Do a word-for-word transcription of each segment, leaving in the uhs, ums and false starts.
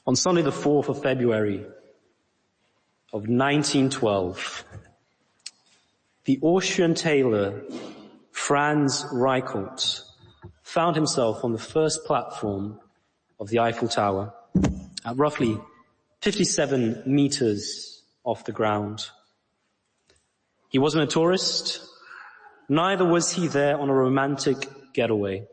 On Sunday the fourth of February of nineteen twelve, the Austrian tailor Franz Reichelt found himself on the first platform of the Eiffel Tower at roughly fifty-seven meters off the ground. He wasn't a tourist, neither was he there on a romantic getaway.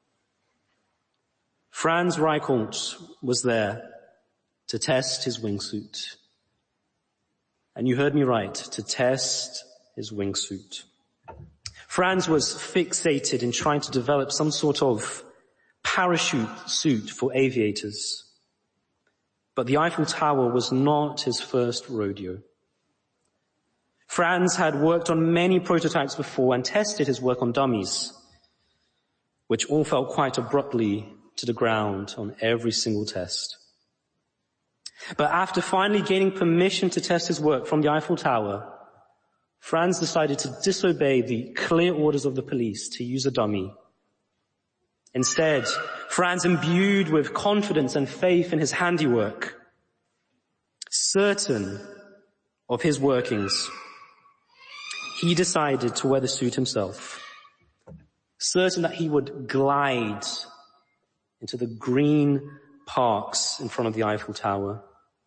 Franz Reichelt was there to test his wingsuit. And you heard me right, to test his wingsuit. Franz was fixated in trying to develop some sort of parachute suit for aviators. But the Eiffel Tower was not his first rodeo. Franz had worked on many prototypes before and tested his work on dummies, which all fell quite abruptly to the ground on every single test. But after finally gaining permission to test his work from the Eiffel Tower, Franz decided to disobey the clear orders of the police to use a dummy. Instead, Franz, imbued with confidence and faith in his handiwork, certain of his workings, he decided to wear the suit himself, certain that he would glide into the green parks in front of the Eiffel Tower.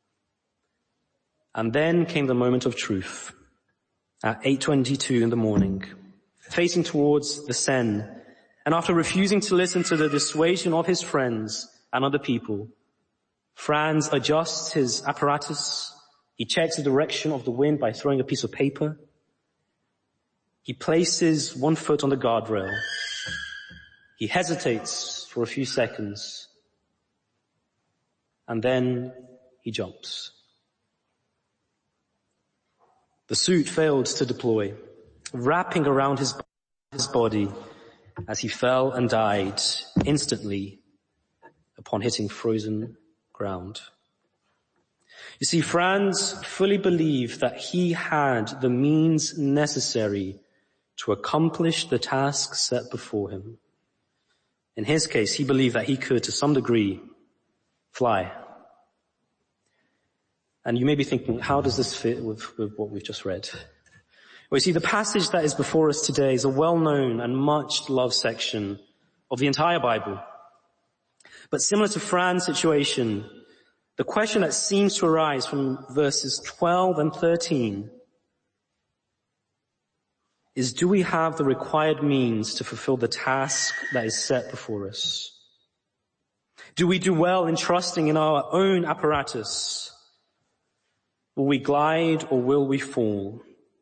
And then came the moment of truth. At eight twenty-two in the morning, facing towards the Seine, and after refusing to listen to the dissuasion of his friends and other people, Franz adjusts his apparatus. He checks the direction of the wind by throwing a piece of paper. He places one foot on the guardrail. He hesitates for a few seconds, and then he jumps. The suit failed to deploy, wrapping around his, his body as he fell and died instantly upon hitting frozen ground. You see, Franz fully believed that he had the means necessary to accomplish the task set before him. In his case, he believed that he could, to some degree, fly. And you may be thinking, how does this fit with, with what we've just read? Well, you see, the passage that is before us today is a well-known and much-loved section of the entire Bible. But similar to Franz's situation, the question that seems to arise from verses twelve and thirteen is, do we have the required means to fulfill the task that is set before us? Do we do well in trusting in our own apparatus? Will we glide or will we fall?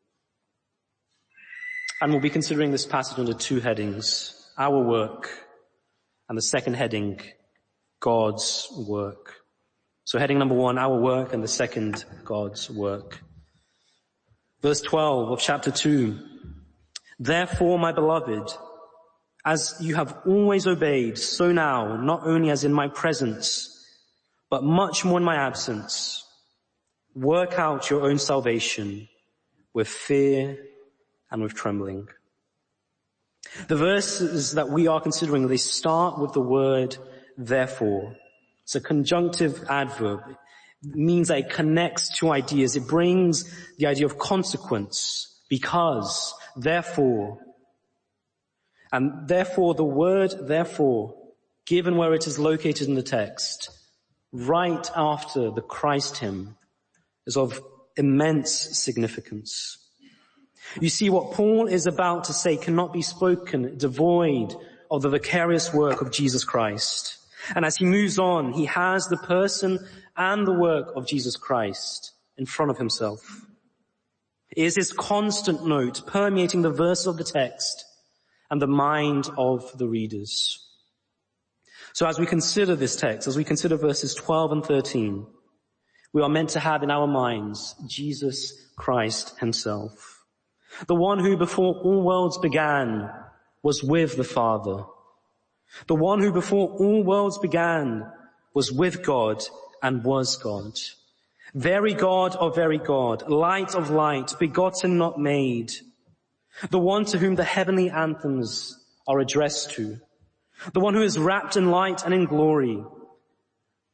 And we'll be considering this passage under two headings, our work, and the second heading, God's work. So heading number one, our work, and the second, God's work. Verse twelve of chapter two. Therefore, my beloved, as you have always obeyed, so now, not only as in my presence, but much more in my absence, work out your own salvation with fear and with trembling. The verses that we are considering, they start with the word therefore. It's a conjunctive adverb. It means that it connects two ideas. It brings the idea of consequence, because, therefore. And therefore, the word therefore, given where it is located in the text, right after the Christ hymn, is of immense significance. You see, what Paul is about to say cannot be spoken devoid of the vicarious work of Jesus Christ. And as he moves on, he has the person and the work of Jesus Christ in front of himself. It is his constant note permeating the verses of the text and the mind of the readers. So as we consider this text, as we consider verses twelve and thirteen, we are meant to have in our minds Jesus Christ himself, the one who before all worlds began was with the Father, the one who before all worlds began was with God and was God, very God of very God, light of light, begotten not made, the one to whom the heavenly anthems are addressed to, the one who is wrapped in light and in glory,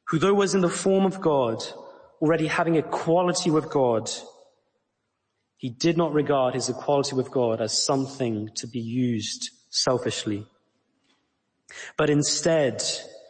who though was in the form of God, already having equality with God, he did not regard his equality with God as something to be used selfishly. But instead,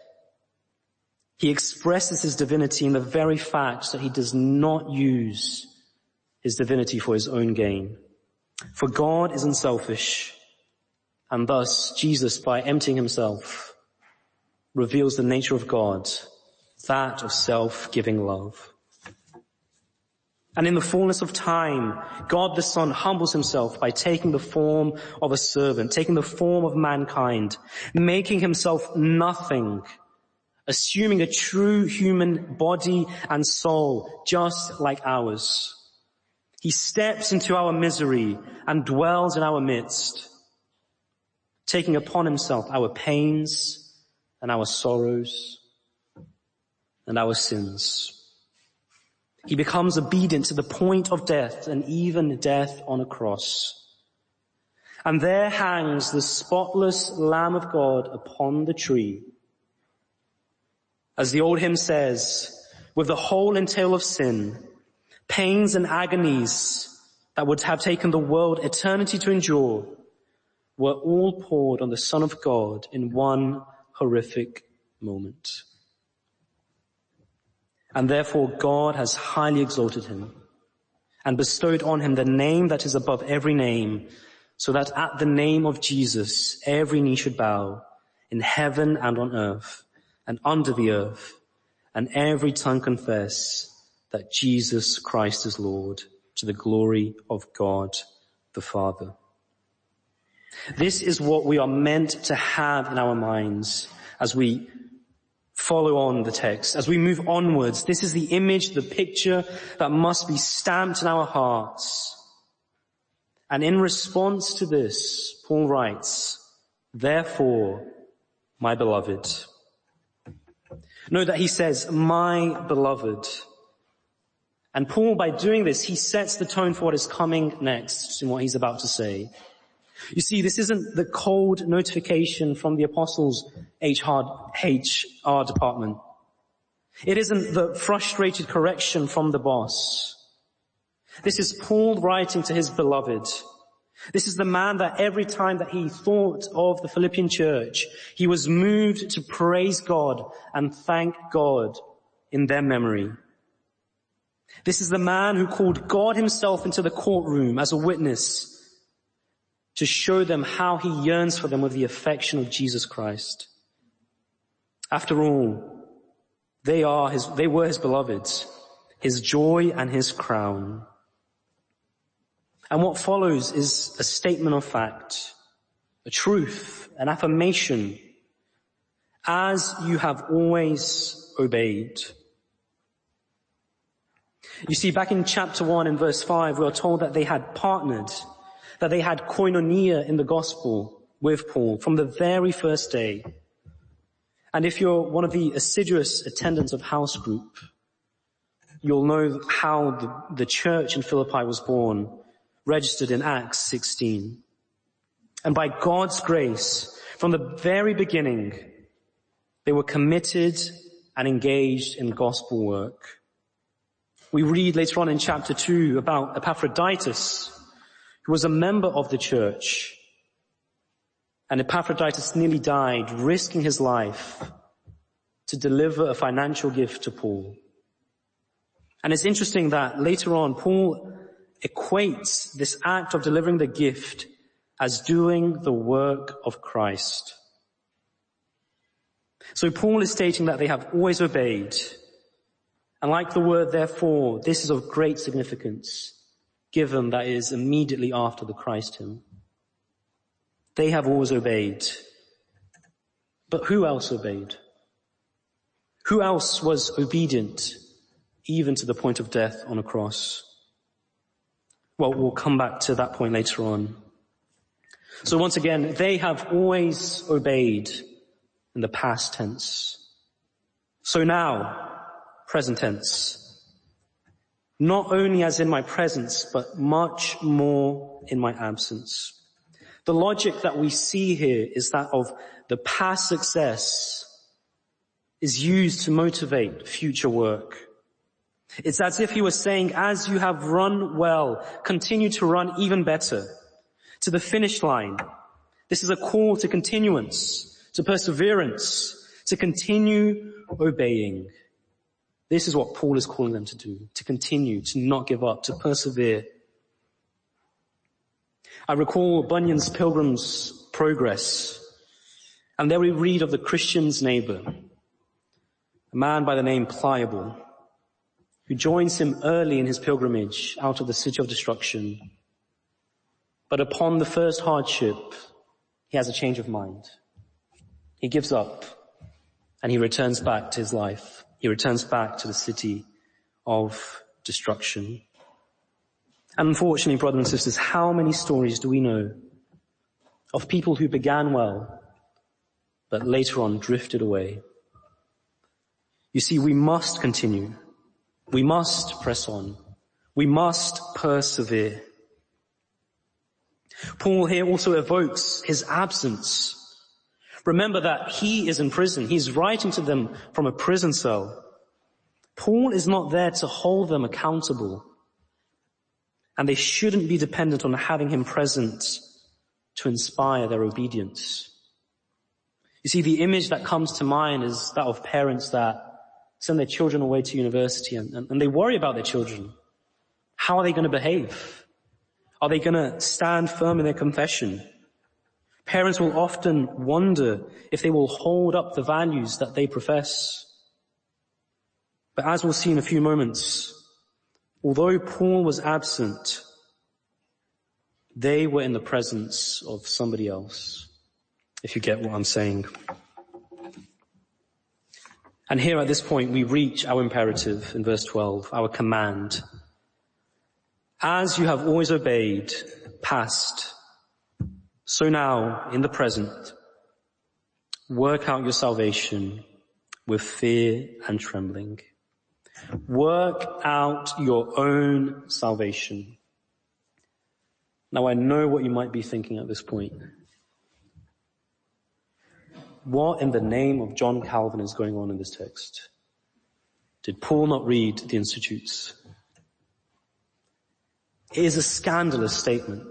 he expresses his divinity in the very fact that he does not use his divinity for his own gain. For God is unselfish, and thus Jesus, by emptying himself, reveals the nature of God, that of self-giving love. And in the fullness of time, God the Son humbles himself by taking the form of a servant, taking the form of mankind, making himself nothing, assuming a true human body and soul just like ours. He steps into our misery and dwells in our midst, taking upon himself our pains and our sorrows and our sins. He becomes obedient to the point of death, and even death on a cross. And there hangs the spotless Lamb of God upon the tree. As the old hymn says, with the whole entail of sin, pains and agonies that would have taken the world eternity to endure, were all poured on the Son of God in one horrific moment. And therefore God has highly exalted him and bestowed on him the name that is above every name, so that at the name of Jesus every knee should bow in heaven and on earth and under the earth, and every tongue confess that Jesus Christ is Lord, to the glory of God the Father. This is what we are meant to have in our minds as we follow on the text. As we move onwards, this is the image, the picture that must be stamped in our hearts. And in response to this, Paul writes, therefore, my beloved. Note that he says, my beloved. And Paul, by doing this, he sets the tone for what is coming next in what he's about to say. You see, this isn't the cold notification from the apostles' H R department. It isn't the frustrated correction from the boss. This is Paul writing to his beloved. This is the man that every time that he thought of the Philippian church, he was moved to praise God and thank God in their memory. This is the man who called God himself into the courtroom as a witness to show them how he yearns for them with the affection of Jesus Christ. After all, they are his, they were his beloveds, his joy and his crown. And what follows is a statement of fact, a truth, an affirmation, as you have always obeyed. You see, back in chapter one and verse five, we are told that they had partnered, that they had koinonia in the gospel with Paul from the very first day. And if you're one of the assiduous attendants of house group, you'll know how the, the church in Philippi was born, registered in Acts sixteen. And by God's grace, from the very beginning, they were committed and engaged in gospel work. We read later on in chapter two about Epaphroditus, who was a member of the church. And Epaphroditus nearly died, risking his life to deliver a financial gift to Paul. And it's interesting that later on, Paul equates this act of delivering the gift as doing the work of Christ. So Paul is stating that they have always obeyed. And like the word therefore, this is of great significance, given that it is immediately after the Christ hymn. They have always obeyed. But who else obeyed? Who else was obedient, even to the point of death on a cross? Well, we'll come back to that point later on. So once again, they have always obeyed in the past tense. So now, present tense. Not only as in my presence, but much more in my absence. The logic that we see here is that of the past success is used to motivate future work. It's as if he was saying, as you have run well, continue to run even better, to the finish line. This is a call to continuance, to perseverance, to continue obeying. This is what Paul is calling them to do, to continue, to not give up, to persevere. I recall Bunyan's Pilgrim's Progress, and there we read of the Christian's neighbor, a man by the name Pliable, who joins him early in his pilgrimage out of the city of destruction. But upon the first hardship, he has a change of mind. He gives up, and he returns back to his life. He returns back to the city of destruction. And unfortunately, brothers and sisters, how many stories do we know of people who began well, but later on drifted away? You see, we must continue. We must press on. We must persevere. Paul here also evokes his absence. Remember that he is in prison. He's writing to them from a prison cell. Paul is not there to hold them accountable. And they shouldn't be dependent on having him present to inspire their obedience. You see, the image that comes to mind is that of parents that send their children away to university and, and, and they worry about their children. How are they going to behave? Are they going to stand firm in their confession? Parents will often wonder if they will hold up the values that they profess. But as we'll see in a few moments, although Paul was absent, they were in the presence of somebody else, if you get what I'm saying. And here at this point we reach our imperative in verse twelve, our command. As you have always obeyed, past, so now in the present, work out your salvation with fear and trembling. Work out your own salvation. Now I know what you might be thinking at this point. What in the name of John Calvin is going on in this text? Did Paul not read the Institutes? It is a scandalous statement.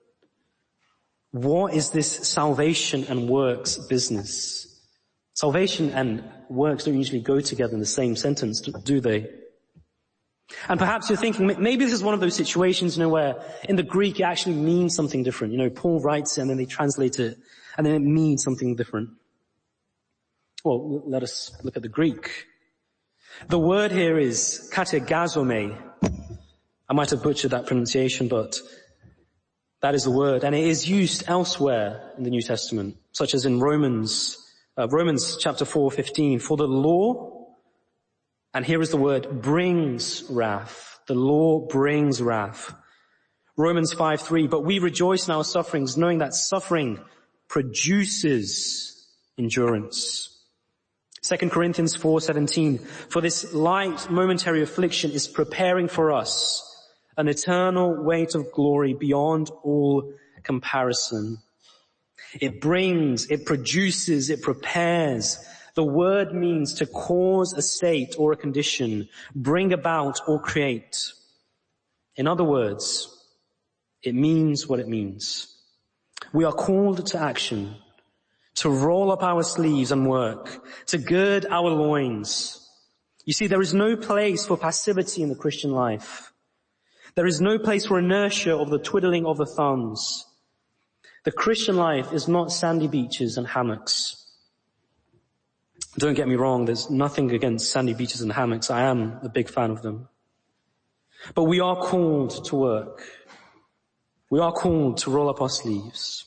What is this salvation and works business? Salvation and works don't usually go together in the same sentence, do they? And perhaps you're thinking, maybe this is one of those situations, you know, where in the Greek it actually means something different. You know, Paul writes it and then they translate it and then it means something different. Well, let us look at the Greek. The word here is kategazome. I might have butchered that pronunciation, but that is the word. And it is used elsewhere in the New Testament, such as in Romans, uh, Romans chapter four, fifteen. For the law, and here is the word, brings wrath. The law brings wrath. Romans five, three. But we rejoice in our sufferings, knowing that suffering produces endurance. Second Corinthians four, seventeen. For this light momentary affliction is preparing for us an eternal weight of glory beyond all comparison. It brings, it produces, it prepares. The word means to cause a state or a condition, bring about or create. In other words, it means what it means. We are called to action, to roll up our sleeves and work, to gird our loins. You see, there is no place for passivity in the Christian life. There is no place for inertia of the twiddling of the thumbs. The Christian life is not sandy beaches and hammocks. Don't get me wrong, there's nothing against sandy beaches and hammocks. I am a big fan of them. But we are called to work. We are called to roll up our sleeves.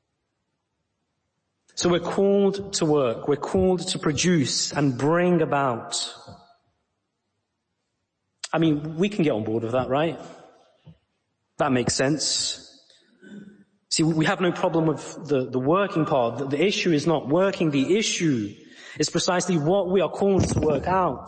So we're called to work. We're called to produce and bring about. I mean, we can get on board with that, right? That makes sense. See, we have no problem with the, the working part. The, the issue is not working. The issue is precisely what we are called to work out.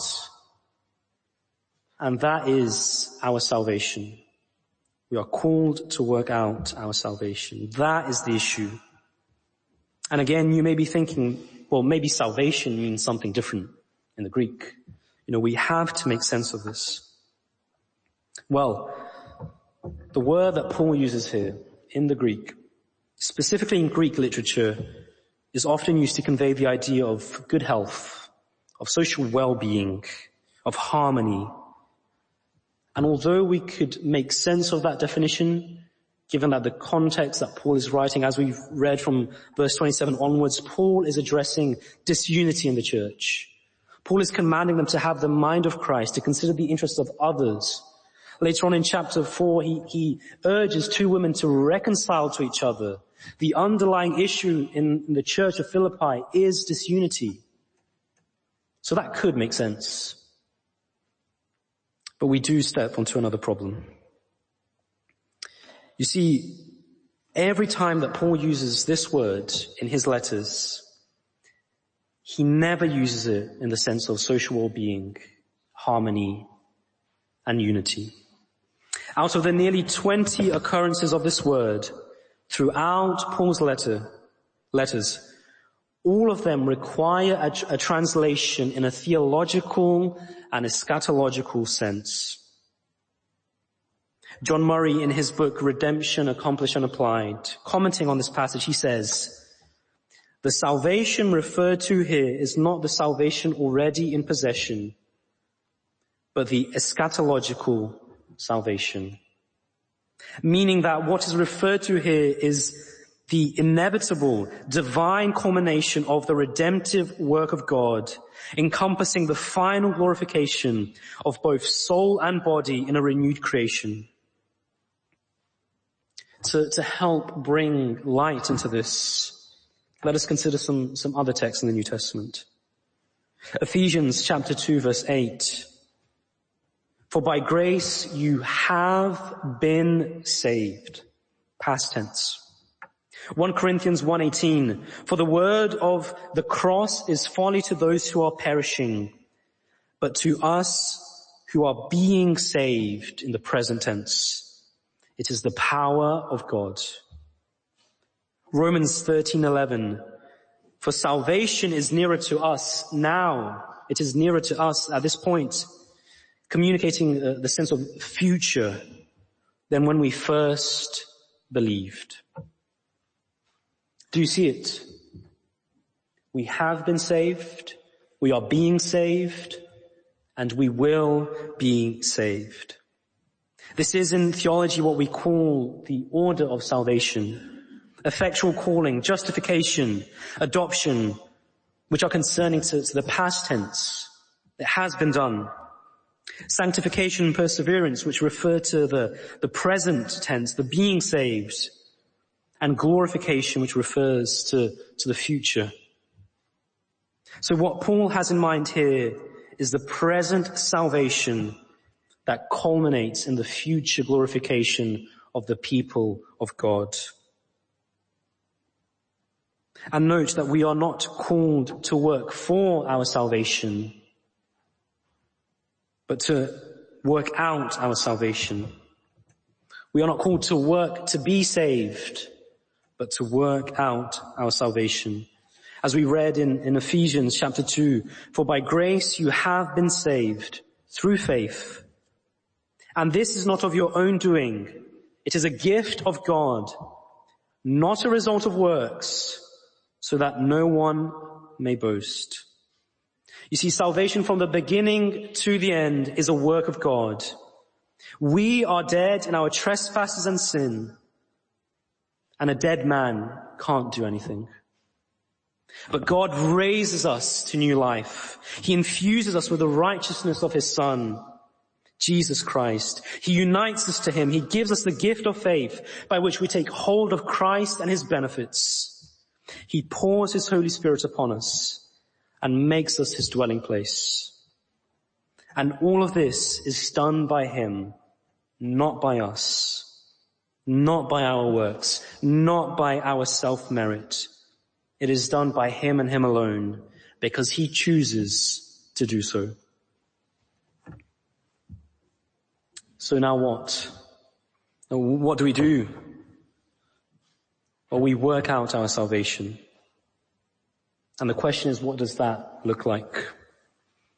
And that is our salvation. We are called to work out our salvation. That is the issue. And again, you may be thinking, well, maybe salvation means something different. in the Greek. You know, we have to make sense of this. Well, the word that Paul uses here in the Greek, specifically in Greek literature, is often used to convey the idea of good health, of social well-being, of harmony. And although we could make sense of that definition, given that the context that Paul is writing, as we've read from verse twenty-seven onwards, Paul is addressing disunity in the church. Paul is commanding them to have the mind of Christ, to consider the interests of others. Later on in chapter four, he, he urges two women to reconcile to each other. The underlying issue in, in the church of Philippi is disunity. So that could make sense. But we do step onto another problem. You see, every time that Paul uses this word in his letters, he never uses it in the sense of social well-being, harmony, and unity. Out of the nearly twenty occurrences of this word throughout Paul's letter, letters, all of them require a, a translation in a theological and eschatological sense. John Murray, in his book Redemption Accomplished and Applied, commenting on this passage, he says, "The salvation referred to here is not the salvation already in possession, but the eschatological salvation." Meaning that what is referred to here is the inevitable divine culmination of the redemptive work of God, encompassing the final glorification of both soul and body in a renewed creation. To, to help bring light into this, let us consider some, some other texts in the New Testament. Ephesians chapter two verse eight. "For by grace you have been saved." Past tense. First Corinthians one eighteen. "For the word of the cross is folly to those who are perishing, but to us who are being saved," in the present tense, "it is the power of God." Romans thirteen eleven. "For salvation is nearer to us now." It is nearer to us at this point, communicating uh, the sense of future than when we first believed. Do you see it? We have been saved, we are being saved, and we will be saved. This is in theology what we call the order of salvation. Effectual calling, justification, adoption, which are concerning to, to the past tense. It has been done. Sanctification and perseverance, which refer to the, the present tense, the being saved. And glorification, which refers to, to the future. So what Paul has in mind here is the present salvation that culminates in the future glorification of the people of God. And note that we are not called to work for our salvation, but to work out our salvation. We are not called to work to be saved, but to work out our salvation. As we read in, in Ephesians chapter two, "For by grace you have been saved through faith. And this is not of your own doing. It is a gift of God, not a result of works, so that no one may boast." You see, salvation from the beginning to the end is a work of God. We are dead in our trespasses and sin, and a dead man can't do anything. But God raises us to new life. He infuses us with the righteousness of His Son, Jesus Christ. He unites us to Him. He gives us the gift of faith by which we take hold of Christ and His benefits. He pours His Holy Spirit upon us and makes us His dwelling place. And all of this is done by Him, not by us, not by our works, not by our self-merit. It is done by Him and Him alone, because He chooses to do so. So now what? What do we do? Well, we work out our salvation. And the question is, what does that look like?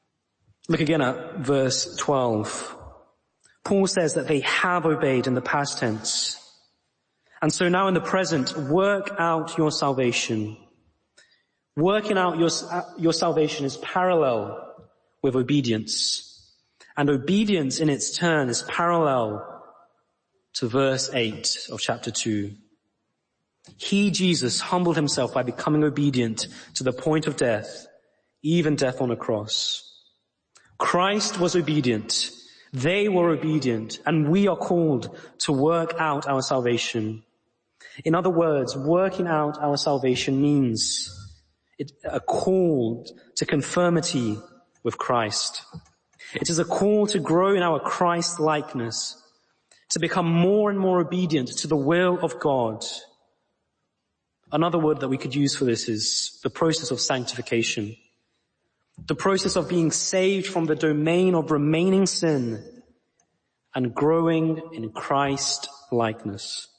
Look again at verse twelve. Paul says that they have obeyed in the past tense. And so now in the present, work out your salvation. Working out your, your salvation is parallel with obedience. And obedience in its turn is parallel to verse eight of chapter two. He, Jesus, humbled himself by becoming obedient to the point of death, even death on a cross. Christ was obedient. They were obedient, and we are called to work out our salvation. In other words, working out our salvation means it, a call to conformity with Christ. It is a call to grow in our Christ-likeness, to become more and more obedient to the will of God. Another word that we could use for this is the process of sanctification. The process of being saved from the domain of remaining sin and growing in Christ-likeness.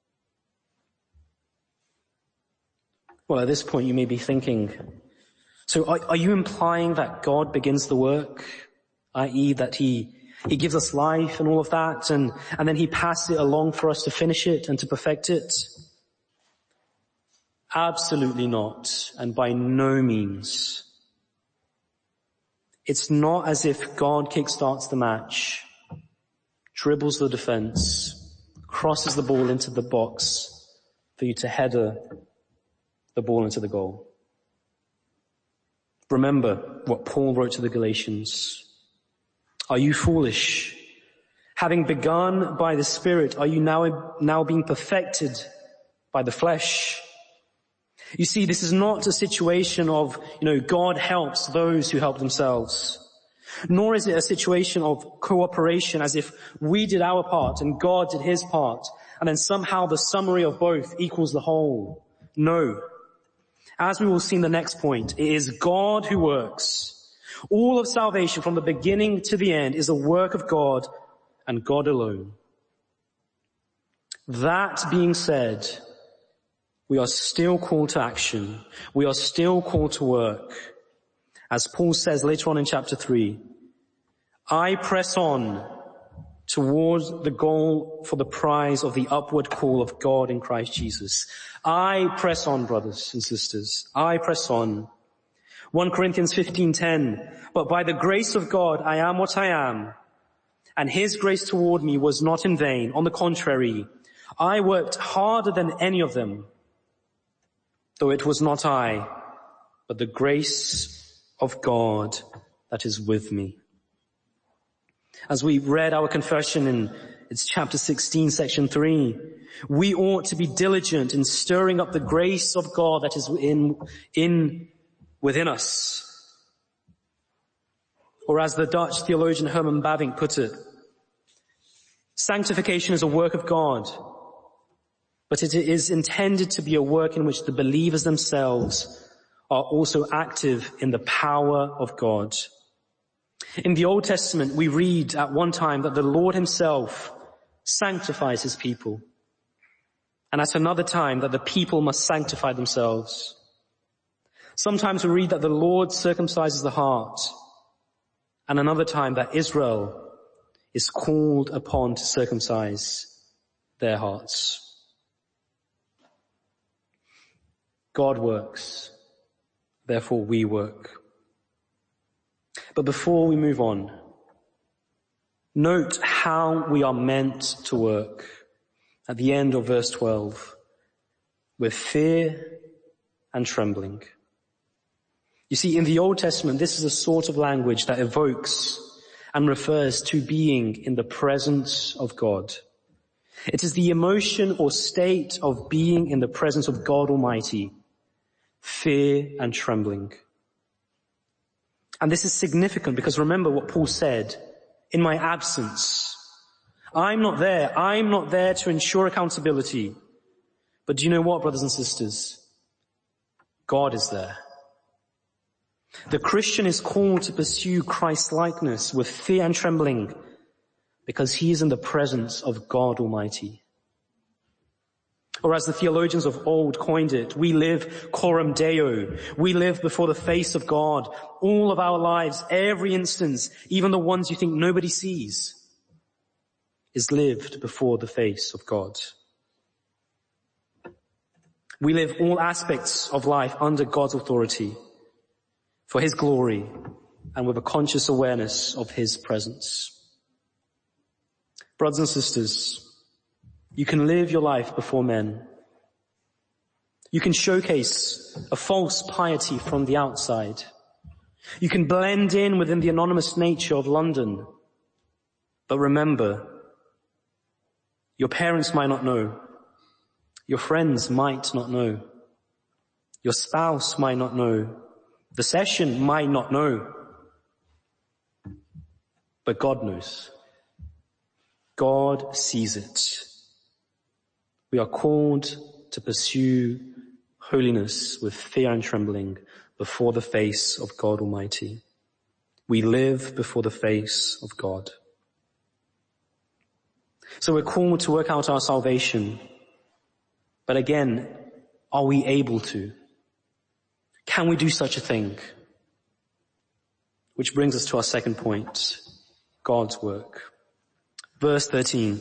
Well, at this point you may be thinking, so are, are you implying that God begins the work, that is that he, he gives us life and all of that, and, and then he passes it along for us to finish it and to perfect it? Absolutely not, and by no means. It's not as if God kickstarts the match, dribbles the defense, crosses the ball into the box for you to header the ball into the goal. Remember what Paul wrote to the Galatians. Are you foolish? Having begun by the Spirit, are you now, now being perfected by the flesh? You see, this is not a situation of, you know, God helps those who help themselves. Nor is it a situation of cooperation as if we did our part and God did his part, and then somehow the summary of both equals the whole. No. As we will see in the next point, it is God who works. All of salvation from the beginning to the end is a work of God and God alone. That being said, we are still called to action. We are still called to work. As Paul says later on in chapter three, I press on towards the goal for the prize of the upward call of God in Christ Jesus. I press on, brothers and sisters. I press on. First Corinthians fifteen ten, but by the grace of God I am what I am, and his grace toward me was not in vain. On the contrary, I worked harder than any of them, though it was not I, but the grace of God that is with me. As we read our confession in it's chapter sixteen, section three, we ought to be diligent in stirring up the grace of God that is in, in, within us. Or as the Dutch theologian Herman Bavinck put it, sanctification is a work of God, but it is intended to be a work in which the believers themselves are also active in the power of God. In the Old Testament, we read at one time that the Lord himself sanctifies his people, and at another time that the people must sanctify themselves. Sometimes we read that the Lord circumcises the heart, and another time that Israel is called upon to circumcise their hearts. God works, therefore we work. But before we move on, note how we are meant to work at the end of verse twelve, with fear and trembling. You see, in the Old Testament, this is a sort of language that evokes and refers to being in the presence of God. It is the emotion or state of being in the presence of God Almighty, fear and trembling. And this is significant because remember what Paul said, in my absence. I'm not there. I'm not there to ensure accountability. But do you know what, brothers and sisters? God is there. The Christian is called to pursue Christ-likeness with fear and trembling because he is in the presence of God Almighty. Or as the theologians of old coined it, we live coram Deo. We live before the face of God. All of our lives, every instance, even the ones you think nobody sees, is lived before the face of God. We live all aspects of life under God's authority, for His glory, and with a conscious awareness of His presence. Brothers and sisters, you can live your life before men. You can showcase a false piety from the outside. You can blend in within the anonymous nature of London. But remember, your parents might not know. Your friends might not know. Your spouse might not know. The session might not know. But God knows. God sees it. We are called to pursue holiness with fear and trembling before the face of God Almighty. We live before the face of God. So we're called to work out our salvation. But again, are we able to? Can we do such a thing? Which brings us to our second point, God's work. Verse thirteen.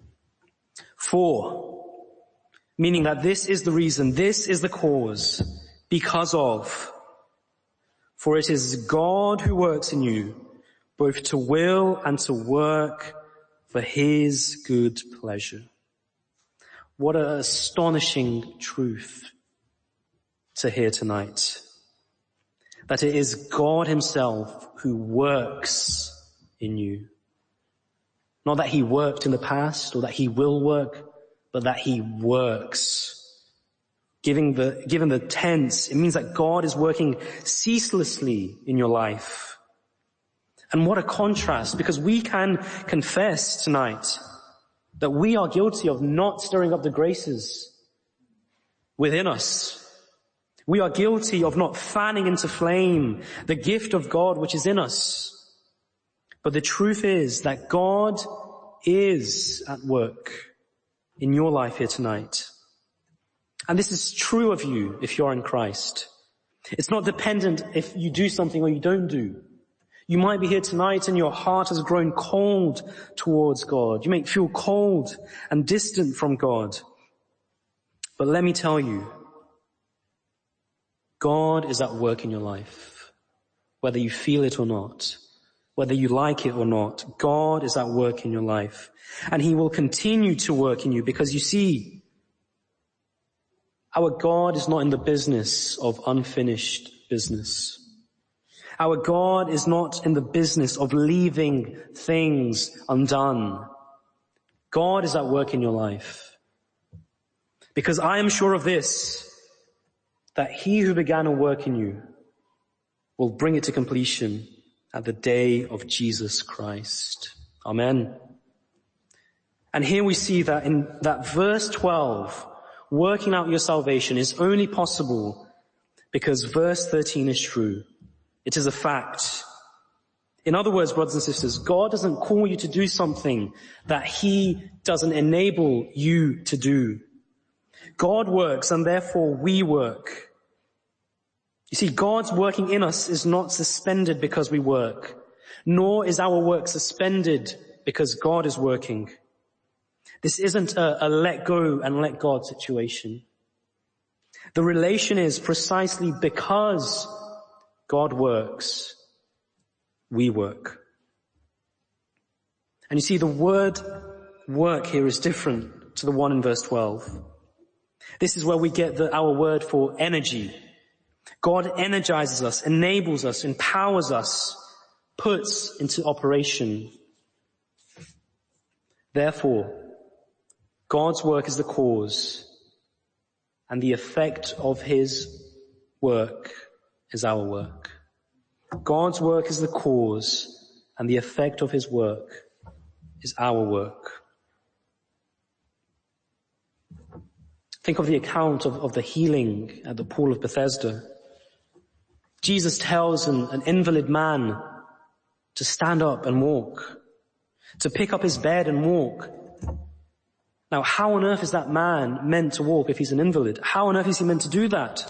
For, meaning that this is the reason, this is the cause, because of, for it is God who works in you, both to will and to work for His good pleasure. What an astonishing truth to hear tonight. That it is God Himself who works in you. Not that He worked in the past or that He will work, but that He works. Giving the, given the tense, it means that God is working ceaselessly in your life. And what a contrast, because we can confess tonight that we are guilty of not stirring up the graces within us. We are guilty of not fanning into flame the gift of God which is in us. But the truth is that God is at work in your life here tonight. And this is true of you if you are in Christ. It's not dependent if you do something or you don't do. You might be here tonight and your heart has grown cold towards God. You may feel cold and distant from God. But let me tell you, God is at work in your life, whether you feel it or not. Whether you like it or not, God is at work in your life. And He will continue to work in you because you see, our God is not in the business of unfinished business. Our God is not in the business of leaving things undone. God is at work in your life. Because I am sure of this, that He who began a work in you will bring it to completion at the day of Jesus Christ. Amen. And here we see that in that verse twelve, working out your salvation is only possible because verse thirteen is true. It is a fact. In other words, brothers and sisters, God doesn't call you to do something that He doesn't enable you to do. God works and therefore we work. You see, God's working in us is not suspended because we work, nor is our work suspended because God is working. This isn't a, a let go and let God situation. The relation is precisely because God works, we work. And you see, the word work here is different to the one in verse twelve. This is where we get the, our word for energy. God energizes us, enables us, empowers us, puts into operation. Therefore, God's work is the cause, and the effect of His work is our work. God's work is the cause, and the effect of His work is our work. Think of the account of, of the healing at the pool of Bethesda. Jesus tells an, an invalid man to stand up and walk, to pick up his bed and walk. Now, how on earth is that man meant to walk if he's an invalid? How on earth is he meant to do that?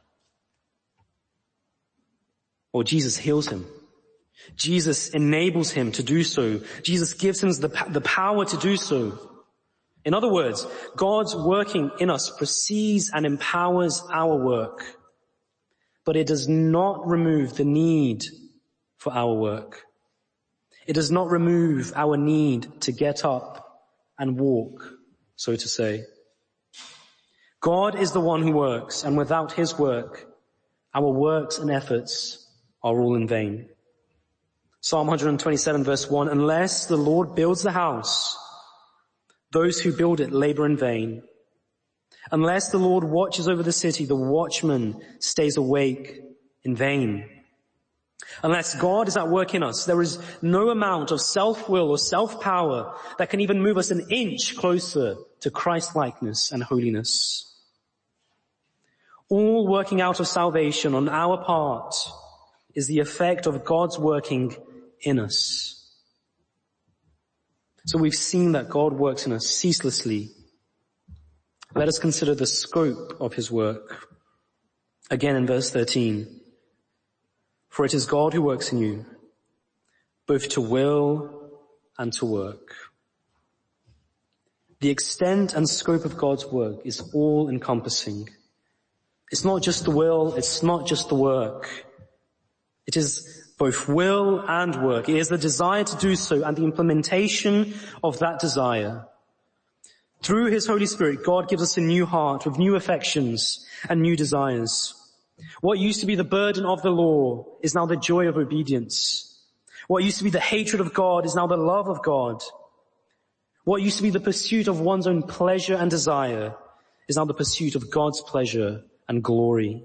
Well, Jesus heals him. Jesus enables him to do so. Jesus gives him the, the power to do so. In other words, God's working in us precedes and empowers our work, but it does not remove the need for our work. It does not remove our need to get up and walk, so to say. God is the one who works, and without his work, our works and efforts are all in vain. Psalm one twenty-seven verse one, unless the Lord builds the house, those who build it labor in vain. Unless the Lord watches over the city, the watchman stays awake in vain. Unless God is at work in us, there is no amount of self-will or self-power that can even move us an inch closer to Christ-likeness and holiness. All working out of salvation on our part is the effect of God's working in us. So we've seen that God works in us ceaselessly. Let us consider the scope of his work. Again in verse thirteen. For it is God who works in you, both to will and to work. The extent and scope of God's work is all encompassing. It's not just the will, it's not just the work. It is both will and work. It is the desire to do so and the implementation of that desire. Through his Holy Spirit, God gives us a new heart with new affections and new desires. What used to be the burden of the law is now the joy of obedience. What used to be the hatred of God is now the love of God. What used to be the pursuit of one's own pleasure and desire is now the pursuit of God's pleasure and glory.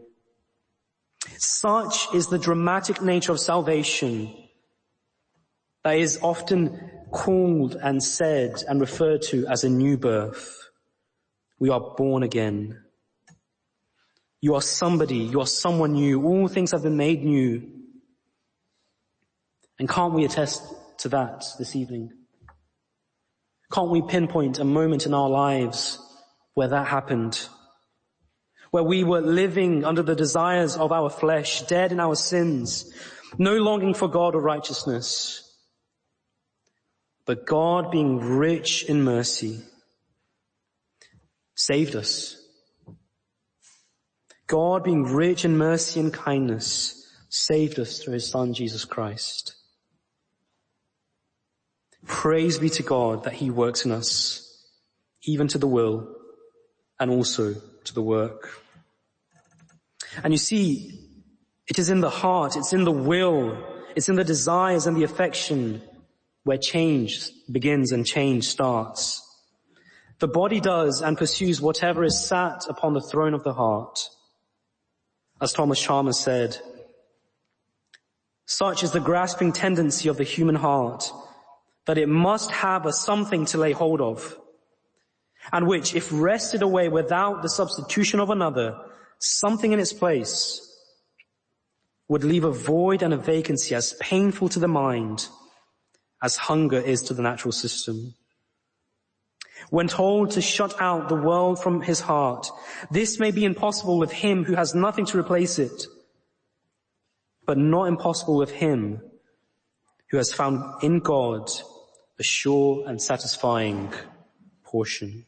Such is the dramatic nature of salvation that is often called and said and referred to as a new birth. We are born again. You are somebody, you are someone new. All things have been made new. And can't we attest to that this evening? Can't we pinpoint a moment in our lives where that happened? Where we were living under the desires of our flesh, dead in our sins, no longing for God or righteousness. But God, being rich in mercy, saved us. God, being rich in mercy and kindness, saved us through his Son, Jesus Christ. Praise be to God that he works in us, even to the will and also to the work. And you see, it is in the heart, it's in the will, it's in the desires and the affection where change begins and change starts. The body does and pursues whatever is sat upon the throne of the heart. As Thomas Chalmers said, such is the grasping tendency of the human heart that it must have a something to lay hold of, and which, if wrested away without the substitution of another, something in its place, would leave a void and a vacancy as painful to the mind as hunger is to the natural system. When told to shut out the world from his heart, this may be impossible with him who has nothing to replace it, but not impossible with him who has found in God a sure and satisfying portion.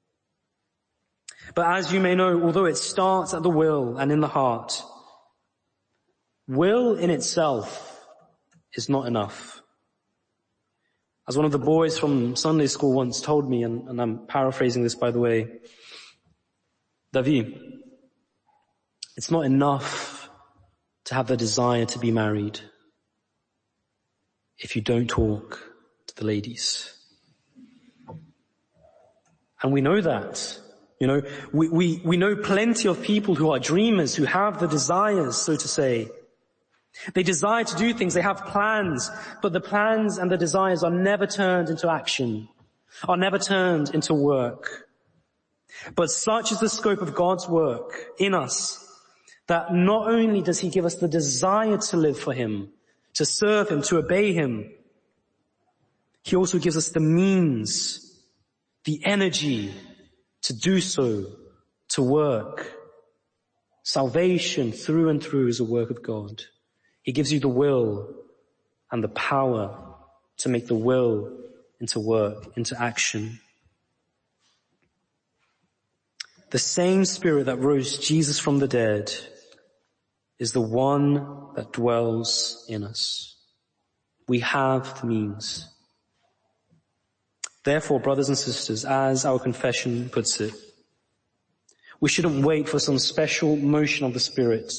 But as you may know, although it starts at the will and in the heart, will in itself is not enough. As one of the boys from Sunday school once told me, and, and I'm paraphrasing this by the way, David, it's not enough to have the desire to be married if you don't talk to the ladies. And we know that. You know, we, we, we know plenty of people who are dreamers, who have the desires, so to say. They desire to do things, they have plans, but the plans and the desires are never turned into action, are never turned into work. But such is the scope of God's work in us, that not only does he give us the desire to live for him, to serve him, to obey him, he also gives us the means the energy to do so, to work. Salvation through and through is a work of God. He gives you the will and the power to make the will into work, into action. The same Spirit that rose Jesus from the dead is the one that dwells in us. We have the means. Therefore, brothers and sisters, as our confession puts it, we shouldn't wait for some special motion of the Spirit.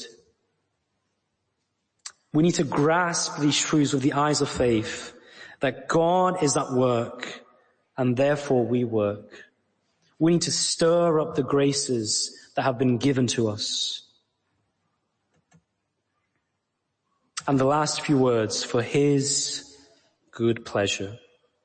We need to grasp these truths with the eyes of faith, that God is at work, and therefore we work. We need to stir up the graces that have been given to us. And the last few words, for His good pleasure.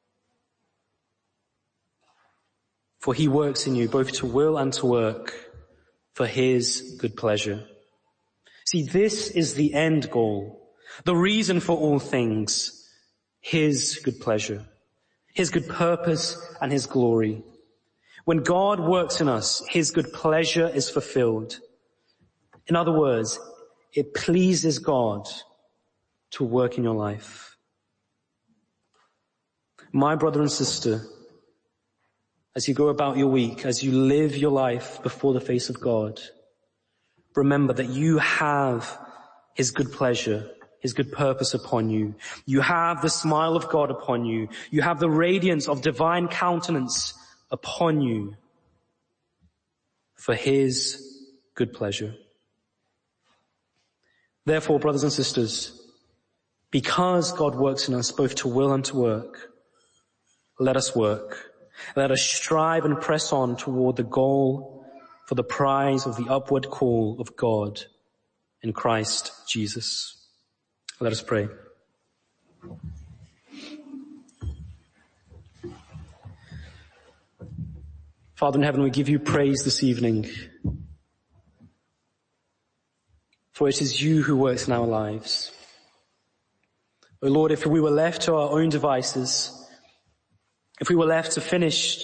For He works in you both to will and to work for His good pleasure. See, this is the end goal, the reason for all things, His good pleasure, His good purpose and His glory. When God works in us, His good pleasure is fulfilled. In other words, it pleases God to work in your life. My brother and sister, as you go about your week, as you live your life before the face of God, remember that you have His good pleasure, His good purpose upon you. You have the smile of God upon you. You have the radiance of divine countenance upon you for His good pleasure. Therefore, brothers and sisters, because God works in us both to will and to work, let us work. Let us strive and press on toward the goal for the prize of the upward call of God in Christ Jesus. Let us pray. Father in heaven, we give you praise this evening, for it is you who works in our lives. O Lord, if we were left to our own devices, if we were left to finish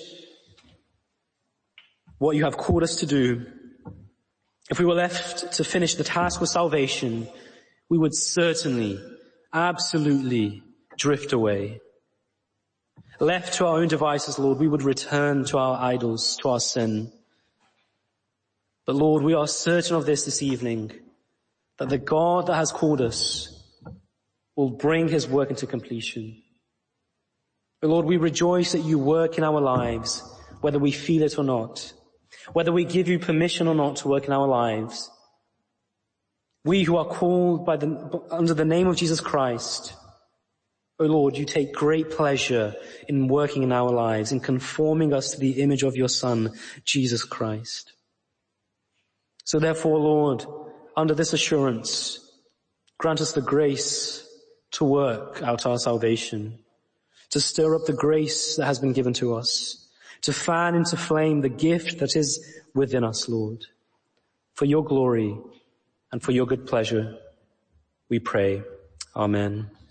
what you have called us to do, if we were left to finish the task of salvation, we would certainly, absolutely drift away. Left to our own devices, Lord, we would return to our idols, to our sin. But Lord, we are certain of this this evening, that the God that has called us will bring His work into completion. But Lord, we rejoice that you work in our lives, whether we feel it or not, whether we give you permission or not to work in our lives. We who are called by the, under the name of Jesus Christ, O Lord, you take great pleasure in working in our lives, in conforming us to the image of your Son, Jesus Christ. So therefore, Lord, under this assurance, grant us the grace to work out our salvation, to stir up the grace that has been given to us, to fan into flame the gift that is within us, Lord. For your glory and for your good pleasure, we pray. Amen.